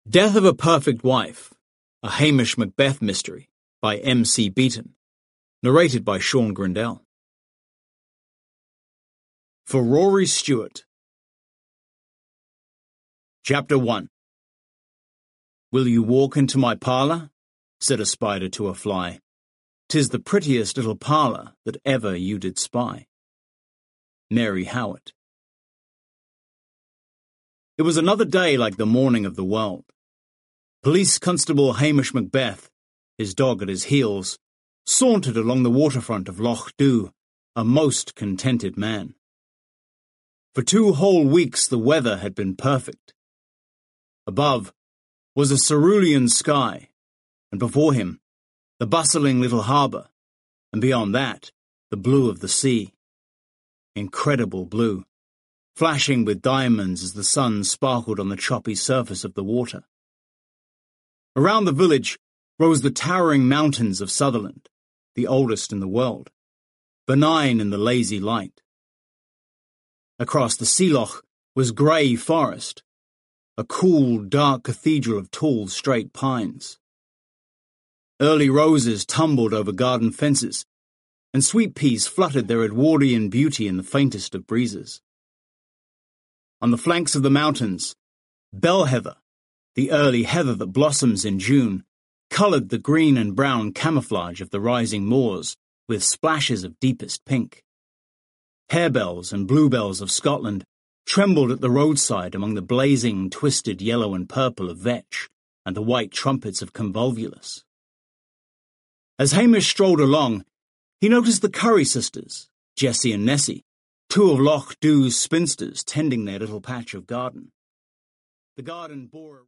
Death of a Perfect Wife, a Hamish Macbeth mystery by M.C. Beaton, narrated by Sean Grindell. For Rory Stewart. Chapter 1. Will you walk into my parlour? Said a spider to a fly. 'Tis the prettiest little parlour that ever you did spy. Mary Howitt. It was another day like the morning of the world. Police Constable Hamish Macbeth, his dog at his heels, sauntered along the waterfront of Loch Dhu, a most contented man. For 2 whole weeks the weather had been perfect. Above was a cerulean sky, and before him the bustling little harbour, and beyond that the blue of the sea. Incredible blue, flashing with diamonds as the sun sparkled on the choppy surface of the water. Around the village rose the towering mountains of Sutherland, the oldest in the world, benign in the lazy light. Across the sea loch was grey forest, a cool, dark cathedral of tall, straight pines. Early roses tumbled over garden fences, and sweet peas fluttered their Edwardian beauty in the faintest of breezes. On the flanks of the mountains, bell heather, the early heather that blossoms in June, coloured the green and brown camouflage of the rising moors with splashes of deepest pink. Harebells and bluebells of Scotland trembled at the roadside among the blazing, twisted yellow and purple of vetch and the white trumpets of convolvulus. As Hamish strolled along, he noticed the Curry sisters, Jessie and Nessie, 2 of Loch Dhu's spinsters tending their little patch of garden. The garden bore